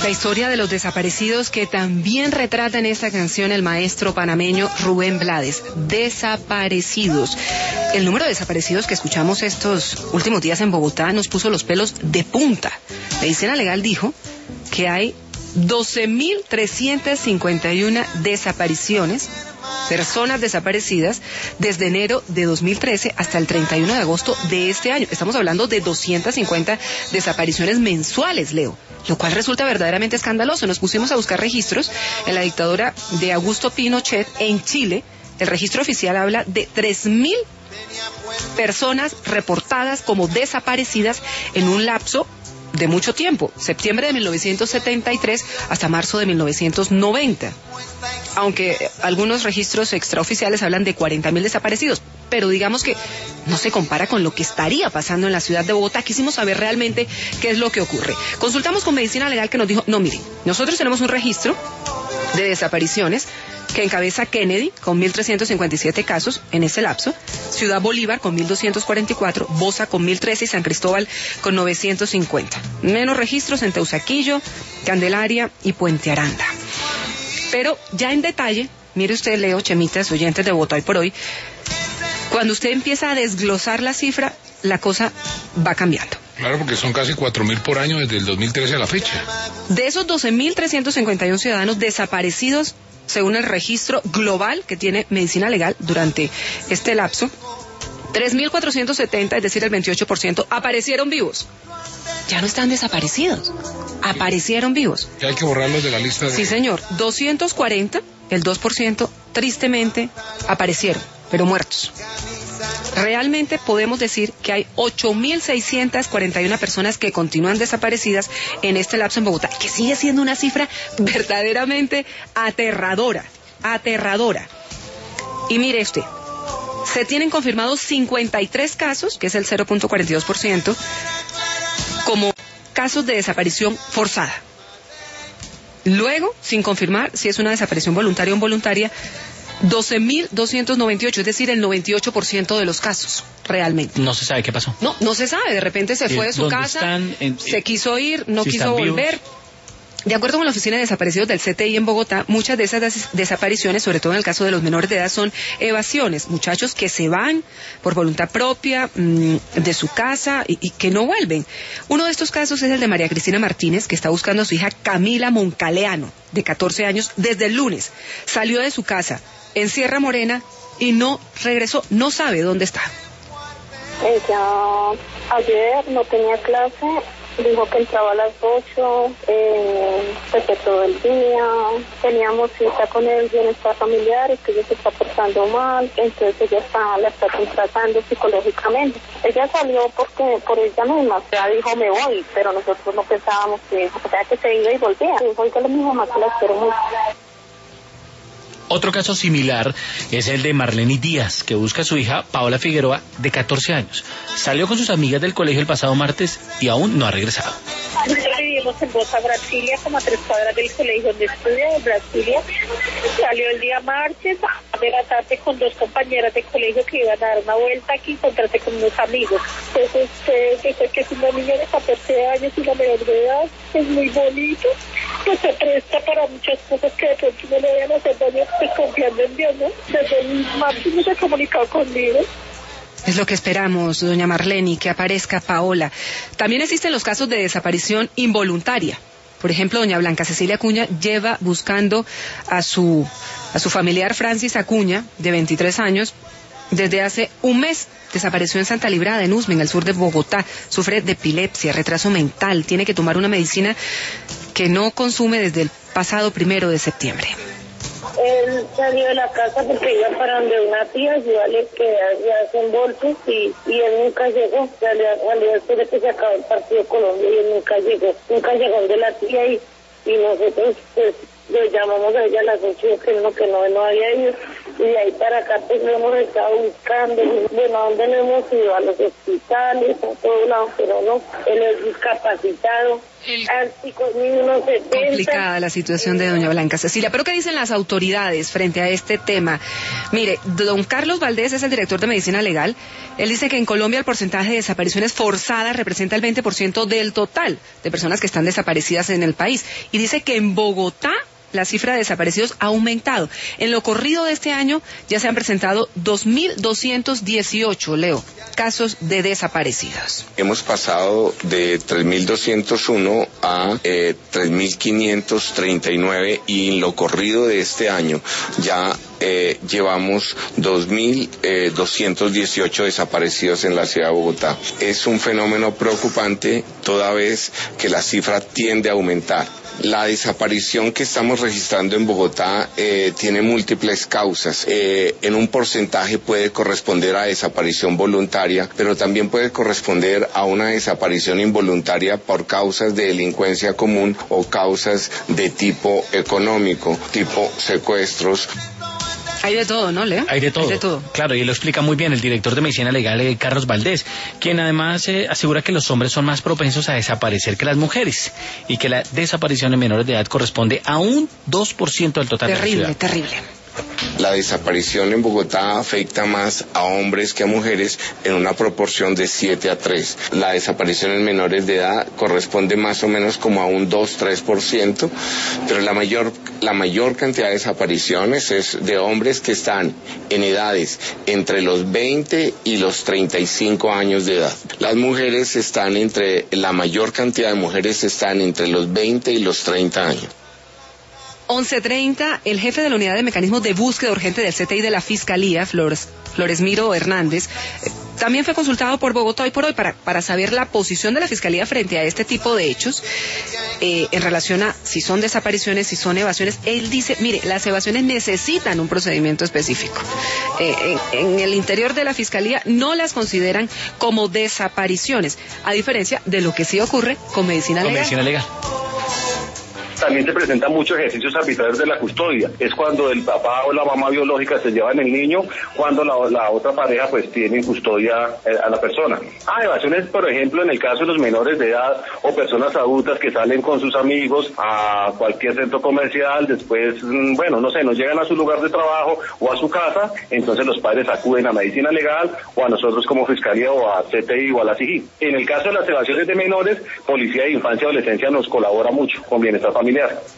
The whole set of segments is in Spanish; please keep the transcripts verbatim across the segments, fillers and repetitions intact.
La historia de los desaparecidos que también retrata en esta canción el maestro panameño Rubén Blades. Desaparecidos. El número de desaparecidos que escuchamos estos últimos días en Bogotá nos puso los pelos de punta. Medicina Legal dijo que hay doce mil trescientas cincuenta y una desapariciones, personas desaparecidas, desde enero de dos mil trece hasta el treinta y uno de agosto de este año. Estamos hablando de doscientas cincuenta desapariciones mensuales, Leo, lo cual resulta verdaderamente escandaloso. Nos pusimos a buscar registros en la dictadura de Augusto Pinochet en Chile. El registro oficial habla de tres mil personas reportadas como desaparecidas en un lapso de mucho tiempo, septiembre de mil novecientos setenta y tres hasta marzo de mil novecientos noventa. Aunque algunos registros extraoficiales hablan de cuarenta mil desaparecidos, pero digamos que no se compara con lo que estaría pasando en la ciudad de Bogotá. Quisimos saber realmente qué es lo que ocurre. Consultamos con Medicina Legal, que nos dijo, no, miren, nosotros tenemos un registro de desapariciones que encabeza Kennedy con mil trescientos cincuenta y siete casos en ese lapso, Ciudad Bolívar con mil doscientos cuarenta y cuatro, Bosa con mil trece y San Cristóbal con novecientos cincuenta. Menos registros en Teusaquillo, Candelaria y Puente Aranda. Pero ya en detalle, mire usted, Leo, Chemitas, oyentes de Bogotá Hoy por Hoy, cuando usted empieza a desglosar la cifra, la cosa va cambiando. Claro, porque son casi cuatro mil por año desde el dos mil trece a la fecha. De esos doce mil trescientos cincuenta y uno ciudadanos desaparecidos, según el registro global que tiene Medicina Legal durante este lapso, tres mil cuatrocientos setenta, es decir, el veintiocho por ciento, aparecieron vivos. Ya no están desaparecidos, aparecieron vivos. Ya hay que borrarlos de la lista de... Sí, señor. doscientos cuarenta, el dos por ciento, tristemente aparecieron, pero muertos. Realmente podemos decir que hay ocho mil seiscientas cuarenta y una personas que continúan desaparecidas en este lapso en Bogotá, que sigue siendo una cifra verdaderamente aterradora, aterradora. Y mire usted, se tienen confirmados cincuenta y tres casos, que es el cero punto cuarenta y dos por ciento, como casos de desaparición forzada. Luego, sin confirmar si es una desaparición voluntaria o involuntaria, doce mil doscientos noventa y ocho, es decir, el noventa y ocho por ciento de los casos, realmente. No se sabe qué pasó. No, no se sabe, de repente se fue de su casa, en, se quiso ir, no si quiso volver. De acuerdo con la Oficina de Desaparecidos del C T I en Bogotá, muchas de esas des desapariciones, sobre todo en el caso de los menores de edad, son evasiones, muchachos que se van por voluntad propia mmm, de su casa y, y que no vuelven. Uno de estos casos es el de María Cristina Martínez, que está buscando a su hija Camila Moncaleano, de catorce años, desde el lunes. Salió de su casa en Sierra Morena y no regresó, no sabe dónde está. Ella ayer no tenía clase, dijo que entraba a las ocho, eh, desde todo el día, teníamos cita con el bienestar familiar y que ella se está portando mal, entonces ella está, la está tratando psicológicamente. Ella salió porque por ella misma, o sea, dijo me voy, pero nosotros no pensábamos que, o sea, que se iba y volvía. Dijo, oiga, mi mamá que la espero mucho. Otro caso similar es el de Marlene Díaz, que busca a su hija Paola Figueroa, de catorce años. Salió con sus amigas del colegio el pasado martes y aún no ha regresado. Nosotros vivimos en Bosa, Brasilia, como a tres cuadras del colegio donde estudia, en Brasilia. Salió el día martes de la tarde con dos compañeras de colegio que iban a dar una vuelta aquí y encontrarse con unos amigos. Entonces, eh, dice que es una niña de catorce años y la menor de edad, es muy bonito, pues se presta para muchas cosas que de pronto no le vayan a hacer daño, pues confiando en Dios, ¿no? Desde el máximo se ha comunicado conmigo. Es lo que esperamos, doña Marlene, que aparezca Paola. También existen los casos de desaparición involuntaria. Por ejemplo, doña Blanca Cecilia Acuña lleva buscando a su, a su familiar Francis Acuña, de veintitrés años, desde hace un mes. Desapareció en Santa Librada, en Usme, en el sur de Bogotá. Sufre de epilepsia, retraso mental. Tiene que tomar una medicina que no consume desde el pasado primero de septiembre. Él salió de la casa porque iba para donde una tía, ayudarle que hacen bolsos y, y él nunca llegó. Salió, salió después de que se acabó el partido de Colombia y él nunca llegó. Nunca llegó de la tía y, y nosotros pues lo llamamos a ella a las ocho, que no, que no, no había ido. Y de ahí para acá pues lo hemos estado buscando. Bueno, ¿a dónde no hemos ido? A los hospitales, a todos lados, pero no. Él es discapacitado. Complicada la situación de doña Blanca Cecilia. ¿Pero qué dicen las autoridades frente a este tema? Mire, don Carlos Valdés es el director de Medicina Legal. Él dice que en Colombia el porcentaje de desapariciones forzadas representa el veinte por ciento del total de personas que están desaparecidas en el país. Y dice que en Bogotá la cifra de desaparecidos ha aumentado. En lo corrido de este año ya se han presentado dos mil doscientos dieciocho, Leo, casos de desaparecidos. Hemos pasado de tres mil doscientos uno a eh, tres mil quinientos treinta y nueve y en lo corrido de este año ya eh, llevamos dos mil doscientos dieciocho desaparecidos en la ciudad de Bogotá. Es un fenómeno preocupante toda vez que la cifra tiende a aumentar. La desaparición que estamos registrando en Bogotá eh, tiene múltiples causas. Eh, en un porcentaje puede corresponder a desaparición voluntaria, pero también puede corresponder a una desaparición involuntaria por causas de delincuencia común o causas de tipo económico, tipo secuestros. Hay de todo, ¿no, Leo? Hay de todo. Hay de todo. Claro, y lo explica muy bien el director de Medicina Legal, eh, Carlos Valdés, quien además eh, asegura que los hombres son más propensos a desaparecer que las mujeres y que la desaparición en menores de edad corresponde a un dos por ciento del total terrible, de la ciudad. Terrible, terrible. La desaparición en Bogotá afecta más a hombres que a mujeres en una proporción de siete a tres. La desaparición en menores de edad corresponde más o menos como a un dos a tres por ciento, pero la mayor, la mayor cantidad de desapariciones es de hombres que están en edades entre los veinte y los treinta y cinco años de edad. Las mujeres están entre, la mayor cantidad de mujeres están entre los veinte y los treinta años. once treinta, el jefe de la Unidad de Mecanismos de Búsqueda Urgente del C T I de la Fiscalía, Flores, Floresmiro Hernández, eh, también fue consultado por Bogotá hoy por hoy para, para saber la posición de la Fiscalía frente a este tipo de hechos eh, en relación a si son desapariciones, si son evasiones. Él dice, mire, las evasiones necesitan un procedimiento específico. Eh, en, en el interior de la Fiscalía no las consideran como desapariciones, a diferencia de lo que sí ocurre con medicina con legal. Medicina legal. También se presentan muchos ejercicios arbitrarios de la custodia. Es cuando el papá o la mamá biológica se llevan el niño, cuando la, la otra pareja pues tiene en custodia eh, a la persona. Ah, evasiones, por ejemplo, en el caso de los menores de edad o personas adultas que salen con sus amigos a cualquier centro comercial, después, bueno, no sé, no llegan a su lugar de trabajo o a su casa, entonces los padres acuden a Medicina Legal o a nosotros como Fiscalía o a C T I o a la C I G I. En el caso de las evasiones de menores, Policía de Infancia y Adolescencia nos colabora mucho con Bienestar Familiar.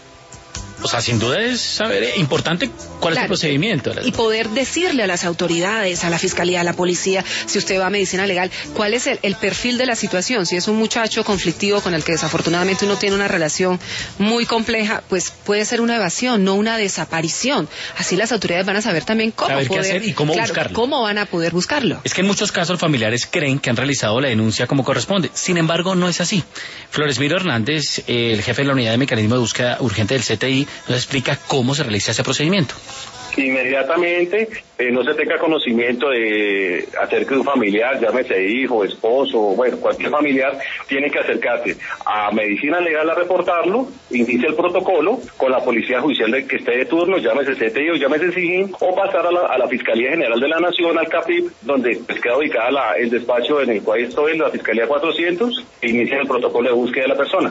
O sea, sin duda es saber, eh, importante cuál claro, es el procedimiento. Y poder decirle a las autoridades, a la Fiscalía, a la Policía, si usted va a Medicina Legal, cuál es el, el perfil de la situación. Si es un muchacho conflictivo con el que desafortunadamente uno tiene una relación muy compleja, pues puede ser una evasión, no una desaparición. Así las autoridades van a saber también cómo saber poder, qué hacer y cómo claro, buscarlo. Cómo van a poder buscarlo. Es que en muchos casos familiares creen que han realizado la denuncia como corresponde. Sin embargo, no es así. Floresmiro Hernández, eh, el jefe de la Unidad de Mecanismo de Búsqueda Urgente del C T I, nos explica cómo se realiza ese procedimiento. Inmediatamente eh, no se tenga conocimiento de acerca de un familiar, llámese hijo, esposo, bueno, cualquier familiar, tiene que acercarse a Medicina Legal a reportarlo, inicia el protocolo con la Policía Judicial de que esté de turno, llámese C T I o llámese C I G I, o pasar a la, a la Fiscalía General de la Nación, al CAPIP, donde pues, queda ubicada la, el despacho en el cual estoy, la Fiscalía cuatrocientos, e inicia el protocolo de búsqueda de la persona.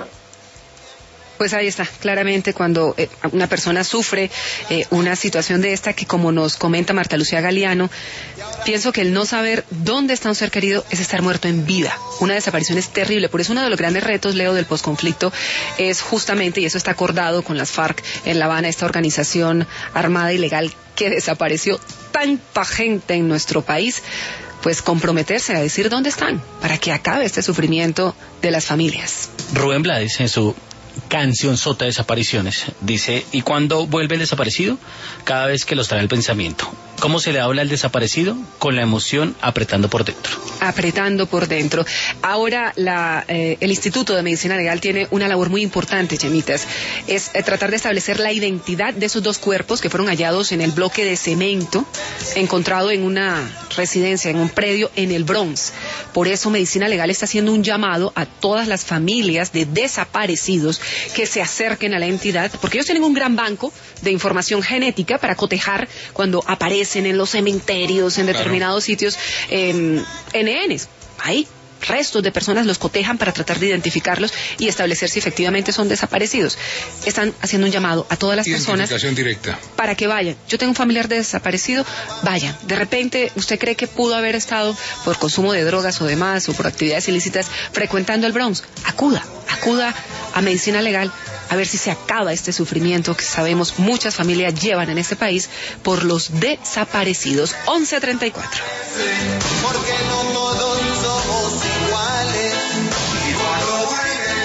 Pues ahí está, claramente cuando eh, una persona sufre eh, una situación de esta que, como nos comenta Marta Lucía Galeano, pienso que el no saber dónde está un ser querido es estar muerto en vida. Una desaparición es terrible, por eso uno de los grandes retos, Leo, del posconflicto es justamente, y eso está acordado con las FARC en La Habana, esta organización armada ilegal que desapareció tanta gente en nuestro país, pues comprometerse a decir dónde están para que acabe este sufrimiento de las familias. Rubén Blades, en su canción Sota de Desapariciones, dice, ¿y cuándo vuelve el desaparecido? Cada vez que los trae el pensamiento. ¿Cómo se le habla al desaparecido? Con la emoción apretando por dentro. apretando por dentro. Ahora la, eh, el Instituto de Medicina Legal tiene una labor muy importante, Chemitas, es eh, tratar de establecer la identidad de esos dos cuerpos que fueron hallados en el bloque de cemento encontrado en una residencia, en un predio en el Bronx. Por eso Medicina Legal está haciendo un llamado a todas las familias de desaparecidos que se acerquen a la entidad, porque ellos tienen un gran banco de información genética para cotejar cuando aparecen en los cementerios, en determinados claro. sitios, eh, N Ns. Ahí restos de personas los cotejan para tratar de identificarlos y establecer si efectivamente son desaparecidos. Están haciendo un llamado a todas las personas directa. Para que vayan. Yo tengo un familiar desaparecido, vayan. De repente usted cree que pudo haber estado por consumo de drogas o demás o por actividades ilícitas frecuentando el Bronx. Acuda, acuda a Medicina Legal a ver si se acaba este sufrimiento que sabemos muchas familias llevan en este país por los desaparecidos. once treinta y cuatro. Porque no todos